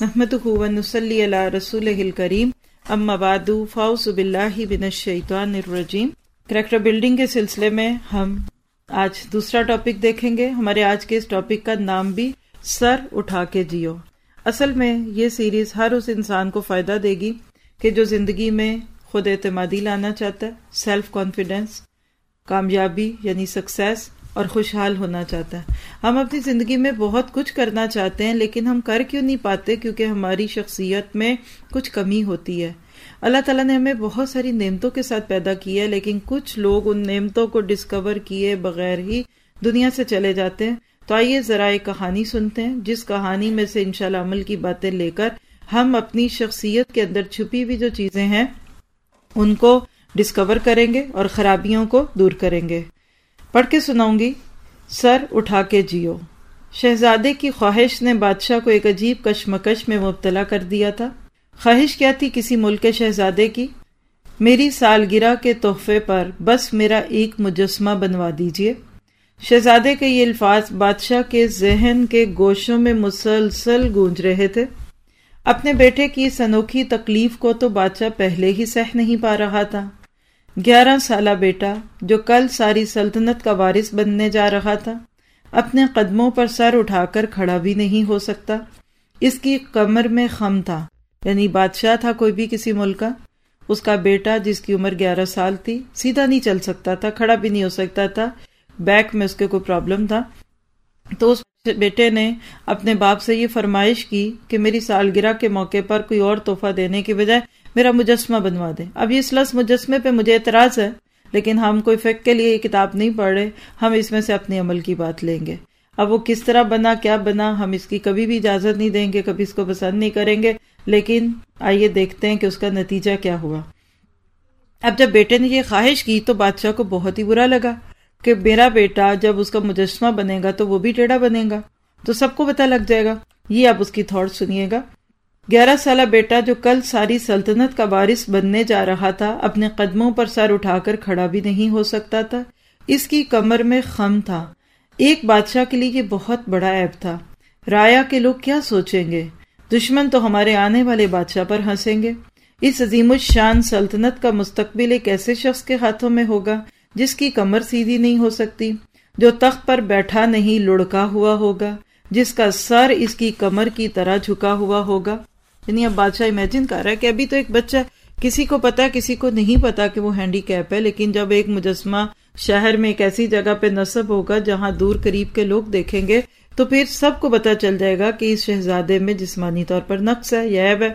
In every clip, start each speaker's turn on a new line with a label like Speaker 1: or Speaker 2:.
Speaker 1: نحمدہ ونصلی علی رسولہ الکریم اما بعد فاعوذ باللہ من الشیطان الرجیم۔ کریکٹر بلڈنگ کے سلسلے میں ہم آج دوسرا ٹاپک دیکھیں گے۔ ہمارے آج کے اس ٹاپک کا نام بھی سر اٹھا کے جیو۔ اصل میں یہ سیریز ہر اس انسان کو فائدہ دے گی کہ جو زندگی میں خود اعتمادی لانا چاہتا ہے، سیلف کانفیڈنس، کامیابی یعنی سکسیس اور خوشحال ہونا چاہتا ہے۔ ہم اپنی زندگی میں بہت کچھ کرنا چاہتے ہیں لیکن ہم کر کیوں نہیں پاتے؟ کیونکہ ہماری شخصیت میں کچھ کمی ہوتی ہے۔ اللہ تعالیٰ نے ہمیں بہت ساری نعمتوں کے ساتھ پیدا کیا ہے، لیکن کچھ لوگ ان نعمتوں کو ڈسکور کیے بغیر ہی دنیا سے چلے جاتے ہیں۔ تو آئیے ذرا ایک کہانی سنتے ہیں، جس کہانی میں سے انشاءاللہ عمل کی باتیں لے کر ہم اپنی شخصیت کے اندر چھپی ہوئی جو چیزیں ہیں ان کو ڈسکور کریں گے اور خرابیوں کو دور کریں گے۔ پڑھ کے سناؤں گی۔ سر اٹھا کے جیو۔ شہزادے کی خواہش نے بادشاہ کو ایک عجیب کشمکش میں مبتلا کر دیا تھا۔ خواہش کیا تھی کسی ملک کے شہزادے کی؟ میری سالگرہ کے تحفے پر بس میرا ایک مجسمہ بنوا دیجیے۔ شہزادے کے یہ الفاظ بادشاہ کے ذہن کے گوشوں میں مسلسل گونج رہے تھے۔ اپنے بیٹے کی اس انوکھی تکلیف کو تو بادشاہ پہلے ہی سہ نہیں پا رہا تھا۔ 11 سالہ بیٹا جو کل ساری سلطنت کا وارث بننے جا رہا تھا، اپنے قدموں پر سر اٹھا کر کھڑا بھی نہیں ہو سکتا۔ اس کی کمر میں خم تھا، یعنی بادشاہ تھا کوئی بھی کسی ملک کا۔ اس کا بیٹا جس کی عمر 11 سال تھی، سیدھا نہیں چل سکتا تھا، کھڑا بھی نہیں ہو سکتا تھا، بیک میں اس کے کوئی پرابلم تھا۔ تو اس بیٹے نے اپنے باپ سے یہ فرمائش کی کہ میری سالگرہ کے موقع پر کوئی اور تحفہ دینے کی بجائے میرا مجسمہ بنوا دے۔ اب اس لفظ مجسمے پہ مجھے اعتراض ہے، لیکن ہم کوئی فیکٹ کے لیے یہ کتاب نہیں پڑھ رہے، ہم اس میں سے اپنے عمل کی بات لیں گے۔ اب وہ کس طرح بنا، کیا بنا، ہم اس کی کبھی بھی اجازت نہیں دیں گے، کبھی اس کو پسند نہیں کریں گے، لیکن آئیے دیکھتے ہیں کہ اس کا نتیجہ کیا ہوا۔ اب جب بیٹے نے یہ خواہش کی تو بادشاہ کو بہت ہی برا لگا کہ میرا بیٹا جب اس کا مجسمہ بنے گا تو وہ بھی ٹیڑھا بنے گا، تو سب کو پتہ لگ جائے گا۔ یہ اب اس کی تھاٹ سنیے گا۔ 11 سالہ بیٹا جو کل ساری سلطنت کا وارث بننے جا رہا تھا، اپنے قدموں پر سر اٹھا کر کھڑا بھی نہیں ہو سکتا تھا۔ اس کی کمر میں خم تھا۔ ایک بادشاہ کے لیے یہ بہت بڑا عیب تھا۔ رعایا کے لوگ کیا سوچیں گے؟ دشمن تو ہمارے آنے والے بادشاہ پر ہنسیں گے۔ اس عظیم الشان سلطنت کا مستقبل ایک ایسے شخص کے ہاتھوں میں ہوگا جس کی کمر سیدھی نہیں ہو سکتی، جو تخت پر بیٹھا نہیں لڑکا ہوا ہوگا، جس کا سر اس کی کمر کی طرح جھکا ہوا ہوگا۔ یعنی اب بادشاہ امیجن کر رہا ہے کہ ابھی تو ایک بچہ، کسی کو پتا کسی کو نہیں پتا کہ وہ ہینڈی کیپ ہے، لیکن جب ایک مجسمہ شہر میں ایک ایسی جگہ پہ نصب ہوگا جہاں دور قریب کے لوگ دیکھیں گے تو پھر سب کو پتا چل جائے گا کہ اس شہزادے میں جسمانی طور پر نقص ہے یا عیب ہے۔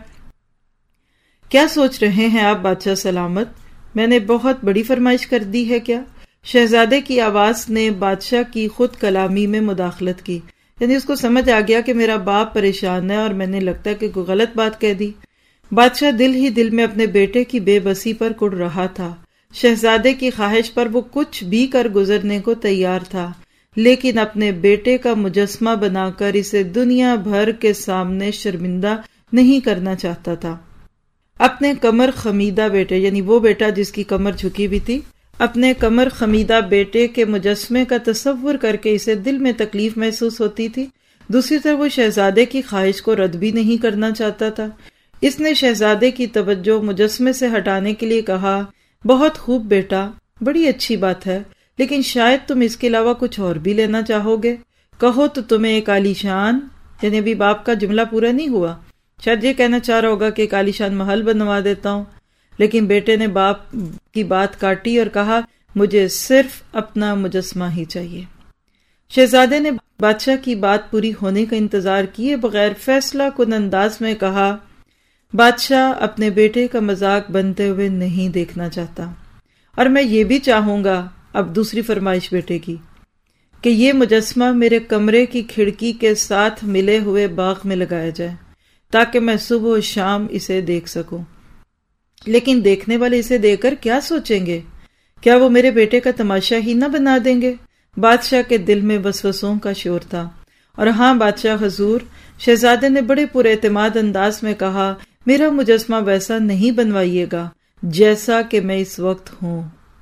Speaker 1: کیا سوچ رہے ہیں آپ بادشاہ سلامت؟ میں نے بہت بڑی فرمائش کر دی ہے کیا؟ شہزادے کی آواز نے بادشاہ کی خود کلامی میں مداخلت کی، یعنی اس کو سمجھ آ گیا کہ میرا باپ پریشان ہے اور میں نے لگتا ہے کہ کوئی غلط بات کہہ دی۔ بادشاہ دل ہی دل میں اپنے بیٹے کی بے بسی پر کڑ رہا تھا۔ شہزادے کی خواہش پر وہ کچھ بھی کر گزرنے کو تیار تھا، لیکن اپنے بیٹے کا مجسمہ بنا کر اسے دنیا بھر کے سامنے شرمندہ نہیں کرنا چاہتا تھا۔ اپنے کمر خمیدہ بیٹے، یعنی وہ بیٹا جس کی کمر جھکی بھی تھی، اپنے کمر خمیدہ بیٹے کے مجسمے کا تصور کر کے اسے دل میں تکلیف محسوس ہوتی تھی۔ دوسری طرف وہ شہزادے کی خواہش کو رد بھی نہیں کرنا چاہتا تھا۔ اس نے شہزادے کی توجہ مجسمے سے ہٹانے کے لیے کہا، بہت خوب بیٹا، بڑی اچھی بات ہے، لیکن شاید تم اس کے علاوہ کچھ اور بھی لینا چاہو گے۔ کہو تو تمہیں ایک عالیشان، یعنی ابھی باپ کا جملہ پورا نہیں ہوا، شاید یہ کہنا چاہ رہا ہوگا کہ ایک عالیشان محل بنوا دیتا ہوں، لیکن بیٹے نے باپ کی بات کاٹی اور کہا، مجھے صرف اپنا مجسمہ ہی چاہیے۔ شہزادے نے بادشاہ کی بات پوری ہونے کا انتظار کیے بغیر فیصلہ کن انداز میں کہا، بادشاہ اپنے بیٹے کا مذاق بنتے ہوئے نہیں دیکھنا چاہتا، اور میں یہ بھی چاہوں گا، اب دوسری فرمائش بیٹے کی، کہ یہ مجسمہ میرے کمرے کی کھڑکی کے ساتھ ملے ہوئے باغ میں لگایا جائے تاکہ میں صبح و شام اسے دیکھ سکوں۔ لیکن دیکھنے والے اسے دیکھ کر کیا سوچیں گے؟ کیا وہ میرے بیٹے کا تماشا ہی نہ بنا دیں گے؟ بادشاہ کے دل میں وسوسوں کا شور تھا۔ اور ہاں بادشاہ حضور، شہزادے نے بڑے پر اعتماد انداز میں کہا، میرا مجسمہ ویسا نہیں بنوائیے گا جیسا کہ میں اس وقت ہوں،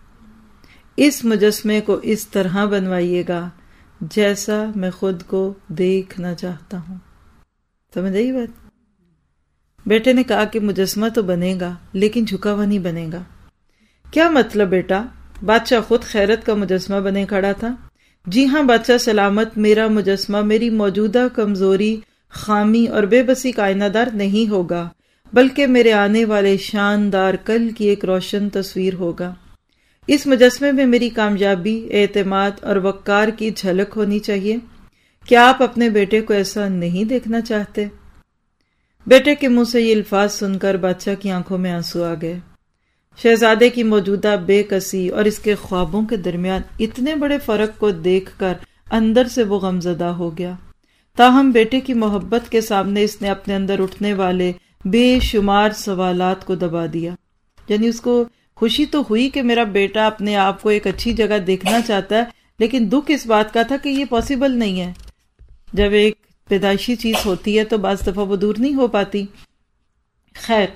Speaker 1: اس مجسمے کو اس طرح بنوائیے گا جیسا میں خود کو دیکھنا چاہتا ہوں۔ سمجھ آئی بات؟ بیٹے نے کہا کہ مجسمہ تو بنے گا لیکن جھکا ہوا نہیں بنے گا۔ کیا مطلب بیٹا؟ بادشاہ خود خیرت کا مجسمہ بنے کھڑا تھا۔ جی ہاں بادشاہ سلامت، میرا مجسمہ میری موجودہ کمزوری، خامی اور بے بسی کا آئینہ دار نہیں ہوگا، بلکہ میرے آنے والے شاندار کل کی ایک روشن تصویر ہوگا۔ اس مجسمے میں میری کامیابی، اعتماد اور وقار کی جھلک ہونی چاہیے۔ کیا آپ اپنے بیٹے کو ایسا نہیں دیکھنا چاہتے؟ بیٹے کے منہ سے یہ الفاظ سن کر بادشاہ کی آنکھوں میں آنسو آ گئے۔ شہزادے کی موجودہ بے کسی اور اس کے خوابوں کے درمیان اتنے بڑے فرق کو دیکھ کر اندر سے وہ غمزدہ ہو گیا۔ تاہم بیٹے کی محبت کے سامنے اس نے اپنے اندر اٹھنے والے بے شمار سوالات کو دبا دیا۔ یعنی اس کو خوشی تو ہوئی کہ میرا بیٹا اپنے آپ کو ایک اچھی جگہ دیکھنا چاہتا ہے، لیکن دکھ اس بات کا تھا کہ یہ پاسبل نہیں ہے۔ جب ایک پیدائشی چیز ہوتی ہے تو بعض دفعہ وہ دور نہیں ہو پاتی۔ خیر،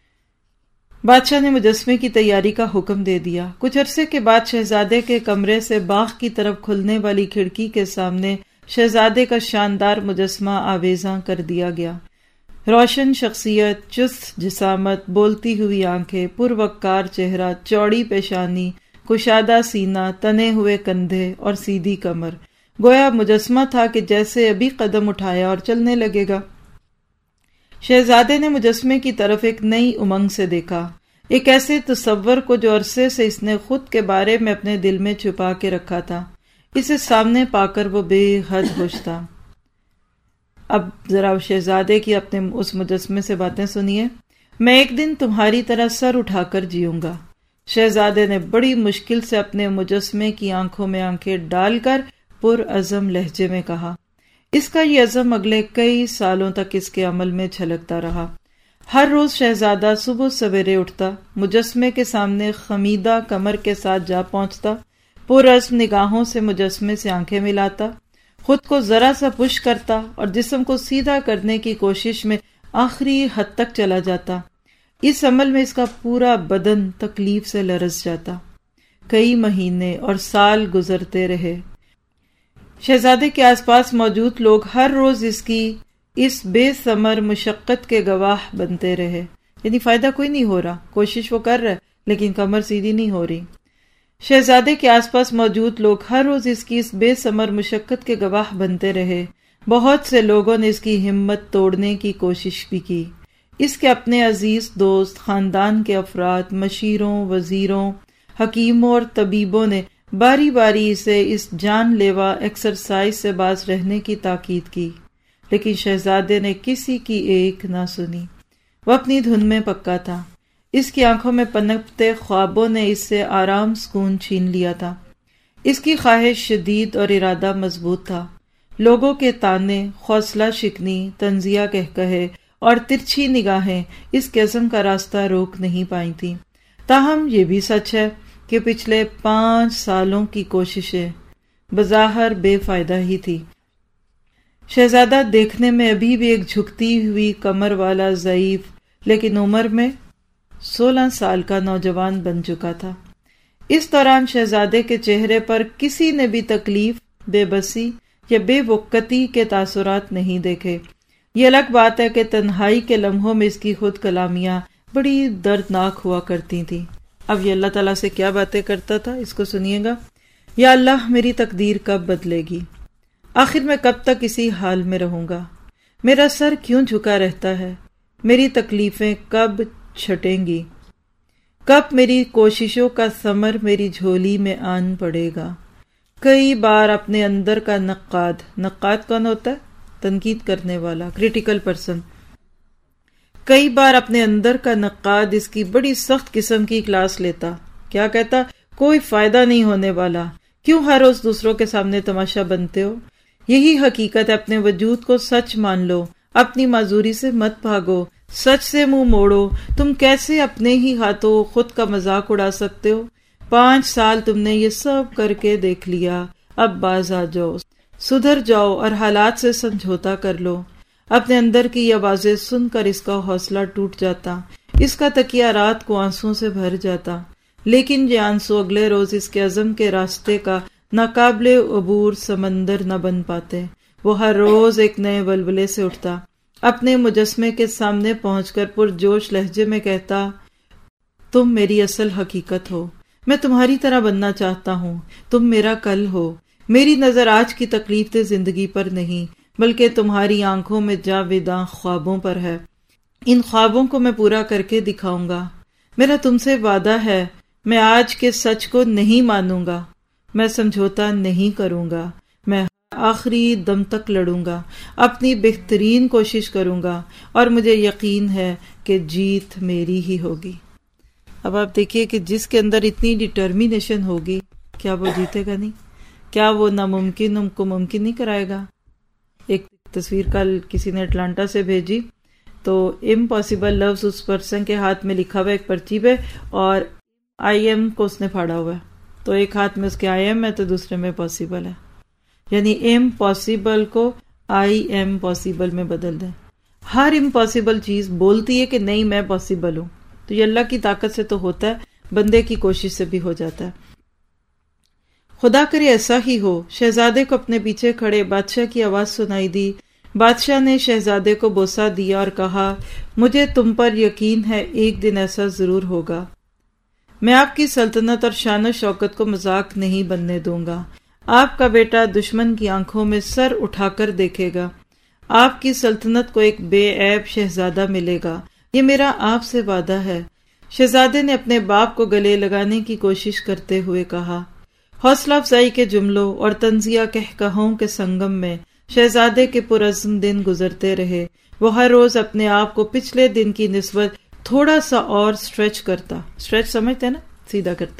Speaker 1: بادشاہ نے مجسمے کی تیاری کا حکم دے دیا۔ کچھ عرصے کے بعد شہزادے کے کمرے سے باغ کی طرف کھلنے والی کھڑکی کے سامنے شہزادے کا شاندار مجسمہ آویزاں کر دیا گیا۔ روشن شخصیت، چست جسامت، بولتی ہوئی آنکھیں، پروقار چہرہ، چوڑی پیشانی، کشادہ سینہ، تنے ہوئے کندھے اور سیدھی کمر، گویا مجسمہ تھا کہ جیسے ابھی قدم اٹھایا اور چلنے لگے گا۔ شہزادے نے مجسمے کی طرف ایک نئی امنگ سے دیکھا، ایک ایسے تصور کو جو عرصے سے اس نے خود کے بارے میں اپنے دل میں چھپا کے رکھا تھا۔ اسے سامنے پا کر وہ بے حد خوش تھا۔ اب ذرا شہزادے کی اپنے اس مجسمے سے باتیں سنیے۔ میں ایک دن تمہاری طرح سر اٹھا کر جیوں گا، شہزادے نے بڑی مشکل سے اپنے مجسمے کی آنکھوں میں آنکھیں ڈال کر پرعزم لہجے میں کہا۔ اس کا یہ عزم اگلے کئی سالوں تک اس کے عمل میں جھلکتا رہا۔ ہر روز شہزادہ صبح سویرے اٹھتا، مجسمے کے سامنے خمیدہ کمر کے ساتھ جا پہنچتا، پرعزم نگاہوں سے مجسمے سے آنکھیں ملاتا، خود کو ذرا سا پش کرتا اور جسم کو سیدھا کرنے کی کوشش میں آخری حد تک چلا جاتا۔ اس عمل میں اس کا پورا بدن تکلیف سے لرز جاتا۔ کئی مہینے اور سال گزرتے رہے۔ شہزادے کے آس پاس موجود لوگ ہر روز اس کی اس بے ثمر مشقت کے گواہ بنتے رہے۔ یعنی فائدہ کوئی نہیں ہو رہا، کوشش وہ کر رہا ہے لیکن کمر سیدھی نہیں ہو رہی۔ شہزادے کے آس پاس موجود لوگ ہر روز اس کی اس بے ثمر مشقت کے گواہ بنتے رہے۔ بہت سے لوگوں نے اس کی ہمت توڑنے کی کوشش بھی کی۔ اس کے اپنے عزیز دوست، خاندان کے افراد، مشیروں، وزیروں، حکیموں اور طبیبوں نے باری باری اسے اس جان لیوا ایکسرسائز سے باز رہنے کی تاکید کی، لیکن شہزادے نے کسی کی ایک نہ سنی۔ وہ اپنی دھن میں پکا تھا۔ اس کی آنکھوں میں پنپتے خوابوں نے اس سے آرام سکون چھین لیا تھا۔ اس کی خواہش شدید اور ارادہ مضبوط تھا۔ لوگوں کے تانے، حوصلہ شکنی، طنزیہ کہکہے اور ترچھی نگاہیں اس کے عزم کا راستہ روک نہیں پائی تھیں۔ تاہم یہ بھی سچ ہے کہ پچھلے 5 سالوں کی کوششیں بظاہر بے فائدہ ہی تھی۔ شہزادہ دیکھنے میں ابھی بھی ایک جھکتی ہوئی کمر والا ضعیف لیکن عمر میں 16 سال کا نوجوان بن چکا تھا۔ اس دوران شہزادے کے چہرے پر کسی نے بھی تکلیف، بے بسی یا بے وقتی کے تاثرات نہیں دیکھے۔ یہ الگ بات ہے کہ تنہائی کے لمحوں میں اس کی خود کلامیاں بڑی دردناک ہوا کرتی تھیں۔ اب یہ اللہ تعالیٰ سے کیا باتیں کرتا تھا، اس کو سنیے گا۔ یا اللہ، میری تقدیر کب بدلے گی؟ آخر میں کب تک اسی حال میں رہوں گا؟ میرا سر کیوں جھکا رہتا ہے؟ میری تکلیفیں کب چھٹیں گی؟ کب میری کوششوں کا ثمر میری جھولی میں آن پڑے گا؟ کئی بار اپنے اندر کا نقاد کون ہوتا ہے؟ تنقید کرنے والا، کریٹیکل پرسن۔ کئی بار اپنے اندر کا نقاد اس کی بڑی سخت قسم کی کلاس لیتا۔ کیا کہتا؟ کوئی فائدہ نہیں ہونے والا، کیوں ہر روز دوسروں کے سامنے تماشا بنتے ہو؟ یہی حقیقت ہے، اپنے وجود کو سچ مان لو، اپنی معذوری سے مت بھاگو، سچ سے منہ موڑو۔ تم کیسے اپنے ہی ہاتھوں خود کا مذاق اڑا سکتے ہو؟ 5 سال تم نے یہ سب کر کے دیکھ لیا، اب باز آ جاؤ، سدھر جاؤ اور حالات سے سمجھوتا کر لو۔ اپنے اندر کی یہ آوازیں سن کر اس کا حوصلہ ٹوٹ جاتا، اس کا تکیہ رات کو آنسوں سے بھر جاتا، لیکن یہ آنسو اگلے روز اس کے عزم کے راستے کا ناقابل عبور سمندر نہ بن پاتے۔ وہ ہر روز ایک نئے ولولے سے اٹھتا، اپنے مجسمے کے سامنے پہنچ کر پرجوش لہجے میں کہتا، تم میری اصل حقیقت ہو، میں تمہاری طرح بننا چاہتا ہوں، تم میرا کل ہو، میری نظر آج کی تکلیف زندگی پر نہیں بلکہ تمہاری آنکھوں میں جاویداں خوابوں پر ہے، ان خوابوں کو میں پورا کر کے دکھاؤں گا، میرا تم سے وعدہ ہے، میں آج کے سچ کو نہیں مانوں گا، میں سمجھوتا نہیں کروں گا، میں آخری دم تک لڑوں گا، اپنی بہترین کوشش کروں گا، اور مجھے یقین ہے کہ جیت میری ہی ہوگی۔ اب آپ دیکھیے کہ جس کے اندر اتنی ڈٹرمینیشن ہوگی، کیا وہ جیتے گا نہیں؟ کیا وہ ناممکن کو ممکن نہیں کرائے گا؟ ایک تصویر کل کسی نے اٹلانٹا سے بھیجی، تو امپاسبل لفظ اس پرسن کے ہاتھ میں لکھا ہوا ایک پرچی پہ، اور آئی ایم کو اس نے پھاڑا ہوا ہے، تو ایک ہاتھ میں اس کے آئی ایم ہے تو دوسرے میں پاسبل ہے، یعنی امپاسبل کو آئی ایم پاسبل میں بدل دیں۔ ہر امپاسبل چیز بولتی ہے کہ نہیں میں پاسبل ہوں، تو یہ اللہ کی طاقت سے تو ہوتا ہے، بندے کی کوشش سے بھی ہو جاتا ہے۔ خدا کرے ایسا ہی ہو۔ شہزادے کو اپنے پیچھے کھڑے بادشاہ کی آواز سنائی دی۔ بادشاہ نے شہزادے کو بوسہ دیا اور کہا، مجھے تم پر یقین ہے ایک دن ایسا ضرور ہوگا۔ میں آپ کی سلطنت اور شان و شوکت کو مذاق نہیں بننے دوں گا۔ آپ کا بیٹا دشمن کی آنکھوں میں سر اٹھا کر دیکھے گا۔ آپ کی سلطنت کو ایک بے عیب شہزادہ ملے گا، یہ میرا آپ سے وعدہ ہے۔ شہزادے نے اپنے باپ کو گلے لگانے کی کوشش کرتے ہوئے کہا۔ حوصلہ افزائی کے جملوں اور تنزیہ کہکہوں کے سنگم میں شہزادے کے پرعزم دن گزرتے رہے۔ وہ ہر روز اپنے آپ کو پچھلے دن کی نسبت تھوڑا سا اور اسٹریچ کرتا، اسٹریچ سمجھتے ہیں نا، سیدھا کرتا،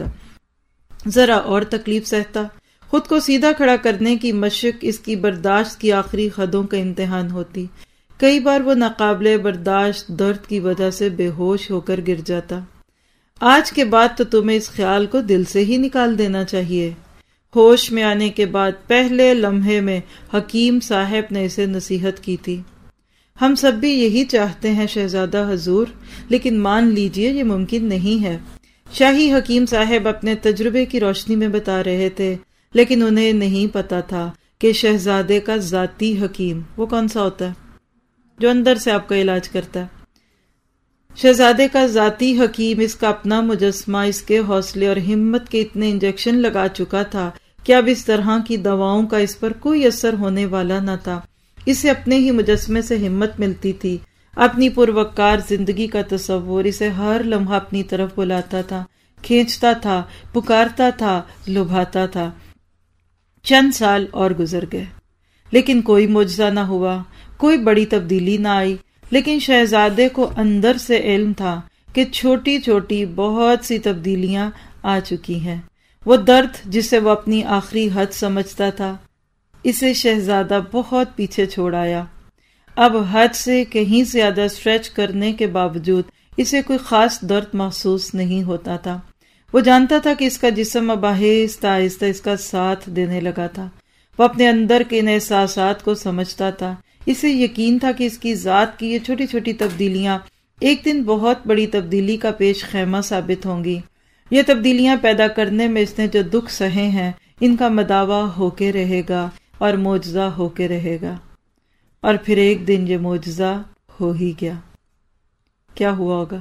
Speaker 1: ذرا اور تکلیف سہتا۔ خود کو سیدھا کھڑا کرنے کی مشق اس کی برداشت کی آخری حدوں کا امتحان ہوتی۔ کئی بار وہ ناقابل برداشت درد کی وجہ سے بے ہوش ہو کر گر جاتا۔ آج کے بعد تو تمہیں اس خیال کو دل سے ہی نکال دینا چاہیے۔ ہوش میں آنے کے بعد پہلے لمحے میں حکیم صاحب نے اسے نصیحت کی تھی۔ ہم سب بھی یہی چاہتے ہیں شہزادہ حضور، لیکن مان لیجئے یہ ممکن نہیں ہے۔ شاہی حکیم صاحب اپنے تجربے کی روشنی میں بتا رہے تھے، لیکن انہیں نہیں پتا تھا کہ شہزادے کا ذاتی حکیم وہ کون سا ہوتا ہے، جو اندر سے آپ کا علاج کرتا ہے۔ شہزادے کا ذاتی حکیم اس کا اپنا مجسمہ اس کے حوصلے اور ہمت کے اتنے انجیکشن لگا چکا تھا کہ اب اس طرح کی دواؤں کا اس پر کوئی اثر ہونے والا نہ تھا۔ اسے اپنے ہی مجسمے سے ہمت ملتی تھی۔ اپنی پروقار زندگی کا تصور اسے ہر لمحہ اپنی طرف بلاتا تھا، کھینچتا تھا، پکارتا تھا، لبھاتا تھا۔ چند سال اور گزر گئے، لیکن کوئی معجزہ نہ ہوا، کوئی بڑی تبدیلی نہ آئی۔ لیکن شہزادے کو اندر سے علم تھا کہ چھوٹی چھوٹی بہت سی تبدیلیاں آ چکی ہیں۔ وہ درد جسے وہ اپنی آخری حد سمجھتا تھا، اسے شہزادہ بہت پیچھے چھوڑ آیا۔ اب حد سے کہیں زیادہ اسٹریچ کرنے کے باوجود اسے کوئی خاص درد محسوس نہیں ہوتا تھا۔ وہ جانتا تھا کہ اس کا جسم اب آہستہ آہستہ اس کا ساتھ دینے لگا تھا۔ وہ اپنے اندر کے ان احساسات کو سمجھتا تھا۔ اسے یقین تھا کہ اس کی ذات کی یہ چھوٹی چھوٹی تبدیلیاں ایک دن بہت بڑی تبدیلی کا پیش خیمہ ثابت ہوں گی۔ یہ تبدیلیاں پیدا کرنے میں اس نے جو دکھ سہے ہیں، ان کا مداوع ہو کے رہے گا اور معجزہ ہو کے رہے گا۔ اور پھر ایک دن یہ معجزہ ہو ہی گیا۔ کیا ہوا ہوگا؟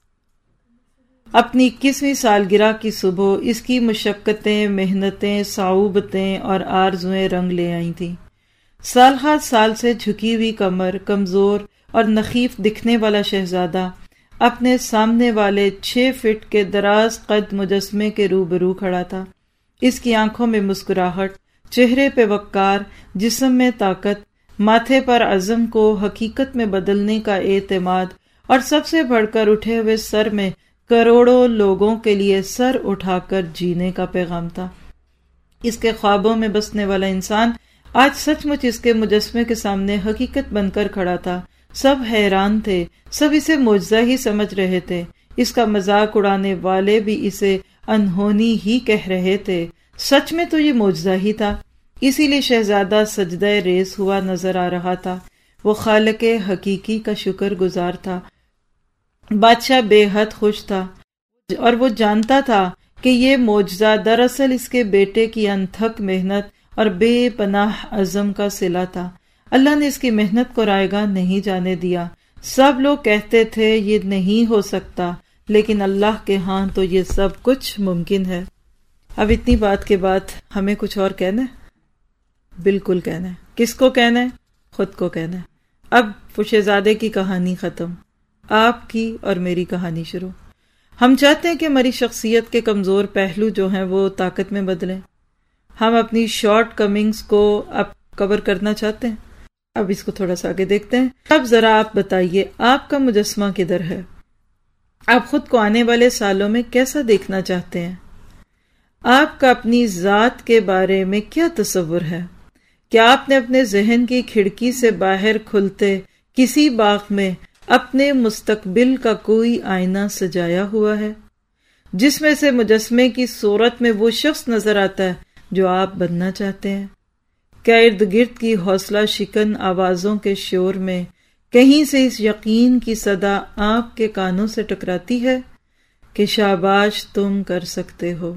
Speaker 1: اپنی 21ویں سالگرہ کی صبح اس کی مشقتیں، محنتیں، صعوبتیں اور آرزویں رنگ لے آئی تھیں۔ سال ہر سال سے جھکی ہوئی کمر، کمزور اور نحیف دکھنے والا شہزادہ اپنے سامنے والے 6 فٹ کے دراز قد مجسمے کے روبرو کھڑا تھا۔ اس کی آنکھوں میں مسکراہٹ، چہرے پہ وقار، جسم میں طاقت، ماتھے پر عزم کو حقیقت میں بدلنے کا اعتماد، اور سب سے بڑھ کر اٹھے ہوئے سر میں کروڑوں لوگوں کے لیے سر اٹھا کر جینے کا پیغام تھا۔ اس کے خوابوں میں بسنے والا انسان آج سچ مچ اس کے مجسمے کے سامنے حقیقت بن کر کھڑا تھا۔ سب حیران تھے، سب اسے معجزہ ہی سمجھ رہے تھے۔ اس کا مذاق اڑانے والے بھی اسے انہونی ہی کہہ رہے تھے۔ سچ میں تو یہ معجزہ ہی تھا، اسی لیے شہزادہ سجدہ ریز ہوا نظر آ رہا تھا۔ وہ خالق حقیقی کا شکر گزار تھا۔ بادشاہ بے حد خوش تھا، اور وہ جانتا تھا کہ یہ معجزہ دراصل اس کے بیٹے کی انتھک محنت اور بے پناہ عزم کا صلہ تھا۔ اللہ نے اس کی محنت کو رائیگاں نہیں جانے دیا۔ سب لوگ کہتے تھے یہ نہیں ہو سکتا، لیکن اللہ کے ہاں تو یہ سب کچھ ممکن ہے۔ اب اتنی بات کے بعد ہمیں کچھ اور کہنا ہے؟ بالکل کہنا ہے۔ کس کو کہنا ہے؟ خود کو کہنا ہے۔ اب شہزادے کی کہانی ختم، آپ کی اور میری کہانی شروع۔ ہم چاہتے ہیں کہ ہماری شخصیت کے کمزور پہلو جو ہیں وہ طاقت میں بدلیں۔ ہم اپنی شارٹ کمنگز کو اب کور کرنا چاہتے ہیں۔ اب اس کو تھوڑا سا آگے دیکھتے ہیں۔ اب ذرا آپ بتائیے، آپ کا مجسمہ کدھر ہے؟ آپ خود کو آنے والے سالوں میں کیسا دیکھنا چاہتے ہیں؟ آپ کا اپنی ذات کے بارے میں کیا تصور ہے؟ کیا آپ نے اپنے ذہن کی کھڑکی سے باہر کھلتے کسی باغ میں اپنے مستقبل کا کوئی آئینہ سجایا ہوا ہے، جس میں سے مجسمے کی صورت میں وہ شخص نظر آتا ہے جو آپ بننا چاہتے ہیں؟ کیا ارد گرد کی حوصلہ شکن آوازوں کے شور میں کہیں سے اس یقین کی صدا آپ کے کانوں سے ٹکراتی ہے کہ شاباش تم کر سکتے ہو؟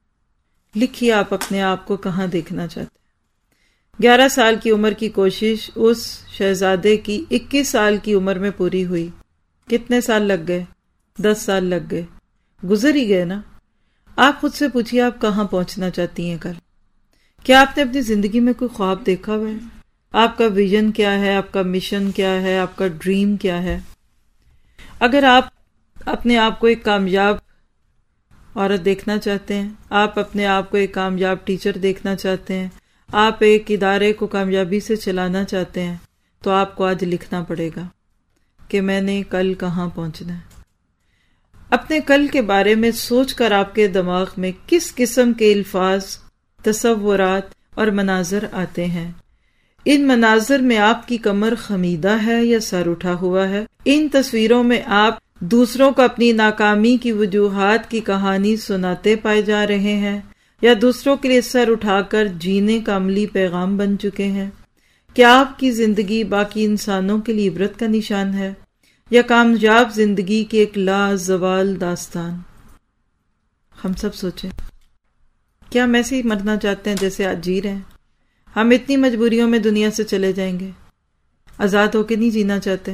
Speaker 1: لکھیے آپ اپنے آپ کو کہاں دیکھنا چاہتے ہیں۔ 11 سال کی عمر کی کوشش اس شہزادے کی 21 سال کی عمر میں پوری ہوئی۔ کتنے سال لگ گئے؟ 10 سال لگ گئے، گزر ہی گئے نا۔ آپ خود سے پوچھیے آپ کہاں پہنچنا چاہتی ہیں کل؟ کیا آپ نے اپنی زندگی میں کوئی خواب دیکھا ہوا ہے؟ آپ کا ویژن کیا ہے؟ آپ کا مشن کیا ہے؟ آپ کا ڈریم کیا ہے؟ اگر آپ اپنے آپ کو ایک کامیاب عورت دیکھنا چاہتے ہیں، آپ اپنے آپ کو ایک کامیاب ٹیچر دیکھنا چاہتے ہیں، آپ ایک ادارے کو کامیابی سے چلانا چاہتے ہیں، تو آپ کو آج لکھنا پڑے گا کہ میں نے کل کہاں پہنچنا ہے۔ اپنے کل کے بارے میں سوچ کر آپ کے دماغ میں کس قسم کے الفاظ، تصورات اور مناظر آتے ہیں؟ ان مناظر میں آپ کی کمر خمیدہ ہے یا سر اٹھا ہوا ہے؟ ان تصویروں میں آپ دوسروں کو اپنی ناکامی کی وجوہات کی کہانی سناتے پائے جا رہے ہیں، یا دوسروں کے لیے سر اٹھا کر جینے کا عملی پیغام بن چکے ہیں؟ کیا آپ کی زندگی باقی انسانوں کے لیے عبرت کا نشان ہے، یا کامیاب زندگی کی ایک لازوال داستان؟ ہم سب سوچیں، کیا ہم ایسے ہی مرنا چاہتے ہیں جیسے آج جی رہے ہیں؟ ہم اتنی مجبوریوں میں دنیا سے چلے جائیں گے، آزاد ہو کے نہیں جینا چاہتے؟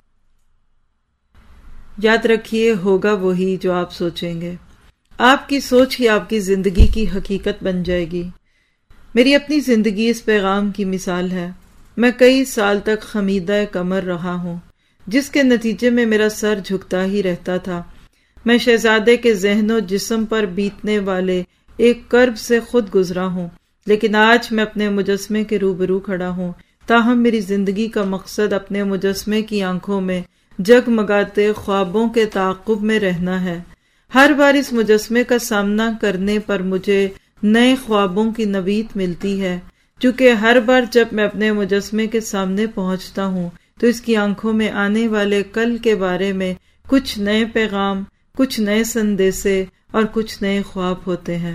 Speaker 1: یاد رکھیے، ہوگا وہی جو آپ سوچیں گے۔ آپ کی سوچ ہی آپ کی زندگی کی حقیقت بن جائے گی۔ میری اپنی زندگی اس پیغام کی مثال ہے۔ میں کئی سال تک خمیدہ کمر رہا ہوں، جس کے نتیجے میں میرا سر جھکتا ہی رہتا تھا۔ میں شہزادے کے ذہن و جسم پر بیتنے والے ایک کرب سے خود گزرا ہوں، لیکن آج میں اپنے مجسمے کے روبرو کھڑا ہوں، تاہم میری زندگی کا مقصد اپنے مجسمے کی آنکھوں میں جگمگاتے خوابوں کے تعاقب میں رہنا ہے۔ ہر بار اس مجسمے کا سامنا کرنے پر مجھے نئے خوابوں کی نوید ملتی ہے، چونکہ ہر بار جب میں اپنے مجسمے کے سامنے پہنچتا ہوں تو اس کی آنکھوں میں آنے والے کل کے بارے میں کچھ نئے پیغام، کچھ نئے سندیسے اور کچھ نئے خواب ہوتے ہیں۔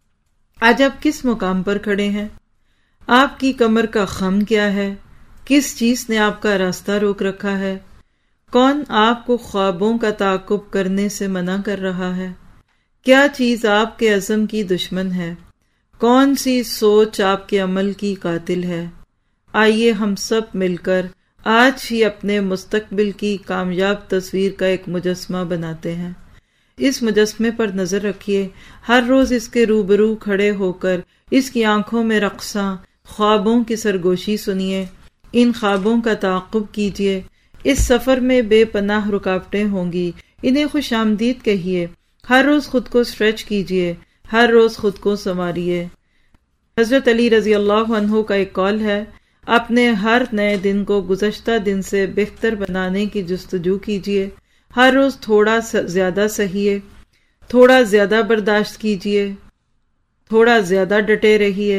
Speaker 1: آج آپ کس مقام پر کھڑے ہیں؟ آپ کی کمر کا خم کیا ہے؟ کس چیز نے آپ کا راستہ روک رکھا ہے؟ کون آپ کو خوابوں کا تعاقب کرنے سے منع کر رہا ہے؟ کیا چیز آپ کے عزم کی دشمن ہے؟ کون سی سوچ آپ کے عمل کی قاتل ہے؟ آئیے ہم سب مل کر آج ہی اپنے مستقبل کی کامیاب تصویر کا ایک مجسمہ بناتے ہیں۔ اس مجسمے پر نظر رکھیے، ہر روز اس کے روبرو کھڑے ہو کر اس کی آنکھوں میں رقصاں خوابوں کی سرگوشی سنیے، ان خوابوں کا تعاقب کیجیے۔ اس سفر میں بے پناہ رکاوٹیں ہوں گی، انہیں خوش آمدید کہیے۔ ہر روز خود کو اسٹریچ کیجیے، ہر روز خود کو سنواریے۔ حضرت علی رضی اللہ عنہ کا ایک قول ہے، اپنے ہر نئے دن کو گزشتہ دن سے بہتر بنانے کی جستجو کیجیے۔ ہر روز تھوڑا زیادہ سہیے، تھوڑا زیادہ برداشت کیجیے، تھوڑا زیادہ ڈٹے رہیے۔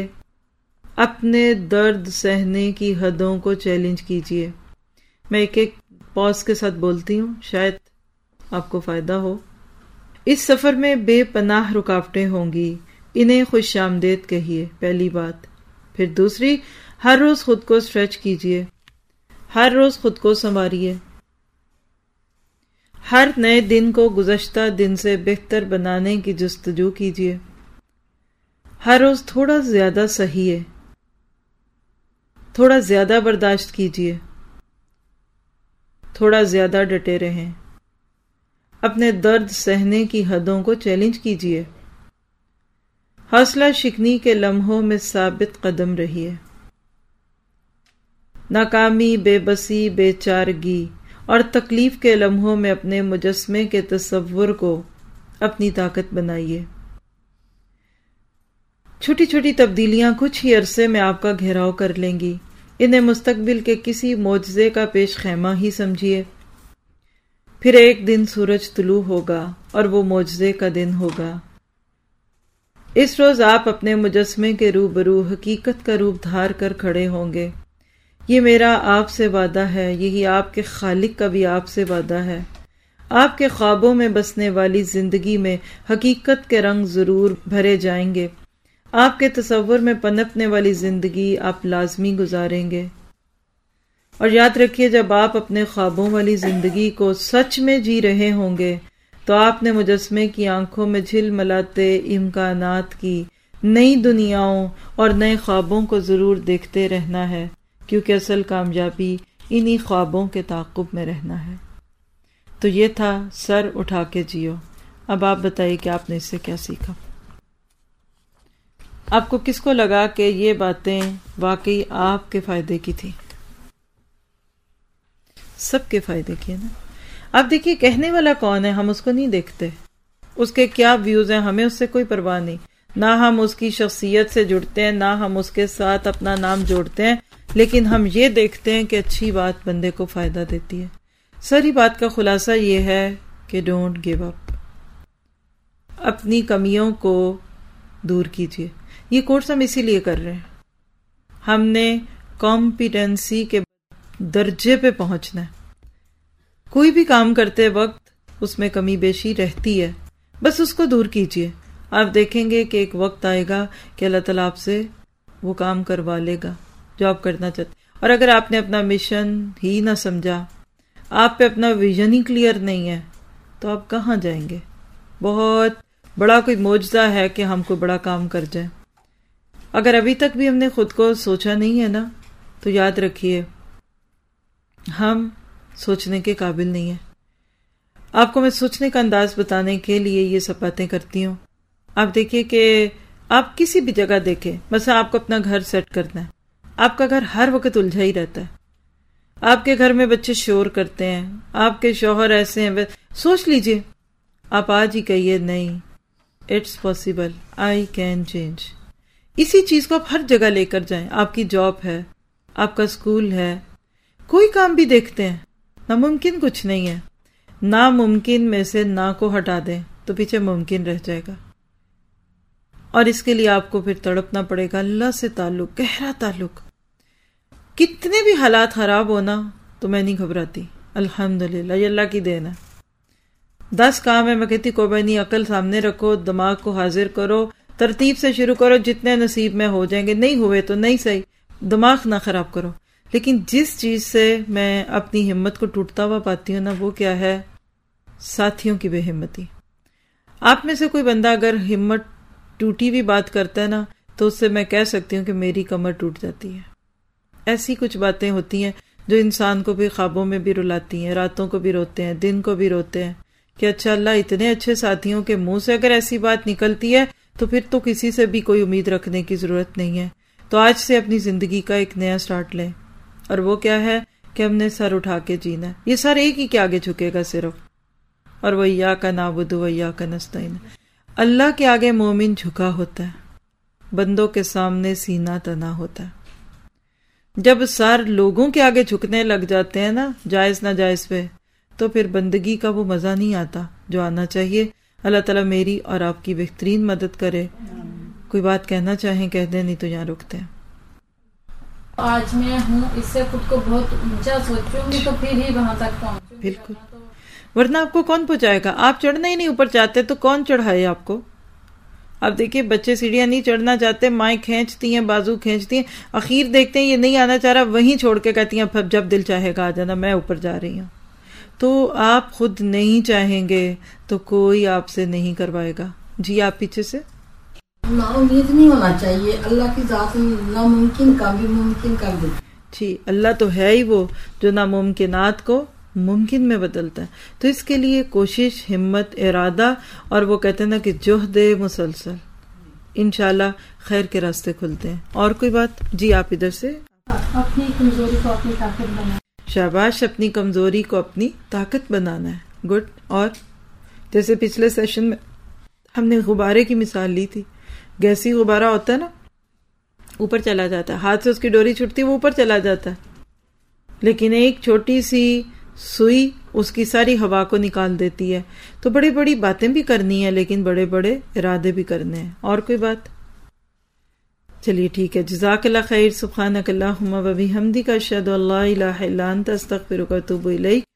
Speaker 1: اپنے درد سہنے کی حدوں کو چیلنج کیجیے۔ میں ایک پاز کے ساتھ بولتی ہوں، شاید آپ کو فائدہ ہو۔ اس سفر میں بے پناہ رکاوٹیں ہوں گی، انہیں خوش آمدید کہیے، پہلی بات۔ پھر دوسری، ہر روز خود کو اسٹریچ کیجیے، ہر روز خود کو سنواریے۔ ہر نئے دن کو گزشتہ دن سے بہتر بنانے کی جستجو کیجیے۔ ہر روز تھوڑا زیادہ سہیے، تھوڑا زیادہ برداشت کیجیے، تھوڑا زیادہ ڈٹے رہیں، اپنے درد سہنے کی حدوں کو چیلنج کیجیے، حوصلہ شکنی کے لمحوں میں ثابت قدم رہیے، ناکامی، بے بسی، بے چارگی اور تکلیف کے لمحوں میں اپنے مجسمے کے تصور کو اپنی طاقت بنائیے۔ چھوٹی چھوٹی تبدیلیاں کچھ ہی عرصے میں آپ کا گھیراؤ کر لیں گی، انہیں مستقبل کے کسی معجزے کا پیش خیمہ ہی سمجھیے۔ پھر ایک دن سورج طلوع ہوگا اور وہ معجزے کا دن ہوگا۔ اس روز آپ اپنے مجسمے کے روبرو حقیقت کا روپ دھار کر کھڑے ہوں گے۔ یہ میرا آپ سے وعدہ ہے، یہی آپ کے خالق کا بھی آپ سے وعدہ ہے۔ آپ کے خوابوں میں بسنے والی زندگی میں حقیقت کے رنگ ضرور بھرے جائیں گے۔ آپ کے تصور میں پنپنے والی زندگی آپ لازمی گزاریں گے۔ اور یاد رکھیے، جب آپ اپنے خوابوں والی زندگی کو سچ میں جی رہے ہوں گے تو آپ نے مجسمے کی آنکھوں میں جھلملاتے امکانات کی نئی دنیاؤں اور نئے خوابوں کو ضرور دیکھتے رہنا ہے، کیونکہ اصل کامیابی انہی خوابوں کے تعاقب میں رہنا ہے۔ تو یہ تھا سر اٹھا کے جیو۔ اب آپ بتائیے کہ آپ نے اس سے کیا سیکھا؟ آپ کو کس کو لگا کہ یہ باتیں واقعی آپ کے فائدے کی تھی؟ سب کے فائدے کی ہے نا۔ اب دیکھیے، کہنے والا کون ہے ہم اس کو نہیں دیکھتے، اس کے کیا ویوز ہیں ہمیں اس سے کوئی پرواہ نہیں، نہ ہم اس کی شخصیت سے جڑتے ہیں، نہ ہم اس کے ساتھ اپنا نام جوڑتے ہیں، لیکن ہم یہ دیکھتے ہیں کہ اچھی بات بندے کو فائدہ دیتی ہے۔ ساری بات کا خلاصہ یہ ہے کہ ڈونٹ گیو اپ، اپنی کمیوں کو دور کیجیے۔ یہ کورس ہم اسی لیے کر رہے ہیں، ہم نے کمپیٹنسی کے درجے پہ پہنچنا ہے۔ کوئی بھی کام کرتے وقت اس میں کمی بیشی رہتی ہے، بس اس کو دور کیجیے۔ آپ دیکھیں گے کہ ایک وقت آئے گا کہ اللہ تعالیٰ آپ سے وہ کام کروا لے گا جو آپ کرنا چاہتے۔ اور اگر آپ نے اپنا مشن ہی نہ سمجھا، آپ پہ اپنا ویژن ہی کلیئر نہیں ہے، تو آپ کہاں جائیں گے؟ بہت بڑا کوئی معجزہ ہے کہ ہم کوئی بڑا کام کر جائیں۔ اگر ابھی تک بھی ہم نے خود کو سوچا نہیں ہے نا، تو یاد رکھیے ہم سوچنے کے قابل نہیں ہیں۔ آپ کو میں سوچنے کا انداز بتانے کے لیے یہ سب باتیں کرتی ہوں۔ آپ دیکھیے کہ آپ کسی بھی جگہ دیکھیں، مثلا آپ کو اپنا گھر سیٹ کرنا ہے، آپ کا گھر ہر وقت الجھا ہی رہتا ہے، آپ کے گھر میں بچے شور کرتے ہیں، آپ کے شوہر ایسے ہیں، سوچ لیجئے، آپ آج ہی کہیے نہیں، it's possible, I can change. اسی چیز کو آپ ہر جگہ لے کر جائیں۔ آپ کی جاب ہے، آپ کا اسکول ہے، کوئی کام بھی دیکھتے ہیں، ناممکن کچھ نہیں ہے۔ ناممکن میں سے نا کو ہٹا دیں تو پیچھے ممکن رہ جائے گا، اور اس کے لیے آپ کو پھر تڑپنا پڑے گا۔ اللہ سے تعلق، گہرا تعلق، کتنے بھی حالات خراب ہونا تو میں نہیں گھبراتی، الحمدللہ، یہ اللہ کی دین ہے۔ 10 کام ہے، میں کہتی کوئی بات نہیں، عقل سامنے رکھو، دماغ کو حاضر کرو، ترتیب سے شروع کرو، جتنے نصیب میں ہو جائیں گے، نہیں ہوئے تو نہیں صحیح، دماغ نہ خراب کرو۔ لیکن جس چیز سے میں اپنی ہمت کو ٹوٹتا ہوا پاتی ہوں نا، وہ کیا ہے؟ ساتھیوں کی بے ہمتی۔ آپ میں سے کوئی بندہ اگر ہمت ٹوٹی ہوئی بات کرتا ہے نا، تو اس سے میں کہہ سکتی ہوں کہ میری کمر ٹوٹ جاتی ہے۔ ایسی کچھ باتیں ہوتی ہیں جو انسان کو بھی خوابوں میں بھی رلاتی ہیں، راتوں کو بھی روتے ہیں، دن کو بھی روتے ہیں کہ اچھا اللہ، اتنے اچھے ساتھیوں کے منہ سے اگر ایسی بات نکلتی ہے تو پھر تو کسی سے بھی کوئی امید رکھنے کی ضرورت نہیں ہے۔ تو آج سے اپنی زندگی کا ایک نیا سٹارٹ لیں، اور وہ کیا ہے کہ ہم نے سر اٹھا کے جینا ہے۔ یہ سر ایک ہی کے آگے جھکے گا صرف، اور وَإِيَّاكَ نَعْبُدُ وَإِيَّاكَ نَسْتَعِينُ۔ اللہ کے آگے مومن جھکا ہوتا ہے، بندوں کے سامنے سینہ تنا ہوتا ہے۔ جب سر لوگوں کے آگے جھکنے لگ جاتے ہیں نا، جائز ناجائز پہ، تو پھر بندگی کا وہ مزہ نہیں آتا جو آنا چاہیے۔ اللہ تعالیٰ میری اور آپ کی بہترین مدد کرے۔ کوئی بات کہنا چاہیں کہہ دیں، نہیں تو یہاں رکتے ہیں۔
Speaker 2: آج میں ہوں، اس سے خود کو بہت اونچا سوچوں گی تو پھر ہی وہاں تک پہنچوں۔
Speaker 1: بالکل، ورنہ آپ کو کون پہنچائے گا؟ آپ چڑھنا ہی نہیں اوپر چاہتے تو کون چڑھائے آپ کو؟ اب دیکھیے، بچے سیڑھیاں نہیں چڑھنا چاہتے، مائیں کھینچتی ہیں، بازو کھینچتی ہیں، اخیر دیکھتے ہیں یہ نہیں آنا چاہ رہا، وہیں چھوڑ کے کہتی ہیں پھر جب دل چاہے گا آ جانا، میں اوپر جا رہی ہوں۔ تو آپ خود نہیں چاہیں گے تو کوئی آپ سے نہیں کروائے گا۔ جی آپ پیچھے سے۔
Speaker 3: نا امید نہیں ہونا چاہیے، اللہ کی ذات ناممکن کا بھی ممکن کر دیتی۔
Speaker 1: جی اللہ تو ہے ہی وہ جو ناممکنات کو ممکن میں بدلتا ہے. تو اس کے لیے کوشش، ہمت، ارادہ، اور وہ کہتے ہیں نا کہ جہد مسلسل، انشاءاللہ خیر کے راستے کھلتے ہیں. اور کوئی بات؟ جی آپ ادھر سے.
Speaker 2: اپنی کمزوری کو اپنی طاقت بنانا.
Speaker 1: شاباش، اپنی کمزوری کو اپنی طاقت بنانا ہے. گڈ. اور جیسے پچھلے سیشن میں ہم نے غبارے کی مثال لی تھی. گیسی غبارہ ہوتا ہے نا، اوپر چلا جاتا ہے، ہاتھ سے اس کی ڈوری چھٹتی ہے وہ اوپر چلا جاتا ہے، لیکن ایک چھوٹی سی سوئی اس کی ساری ہوا کو نکال دیتی ہے. تو بڑی بڑی باتیں بھی کرنی ہیں لیکن بڑے بڑے ارادے بھی کرنے ہیں. اور کوئی بات؟ چلیے ٹھیک ہے. جزاک اللہ خیر. سبحانک اللہم و بحمدک، اشہد ان لا الہ الا انت، استغفرک و اتوب الیک.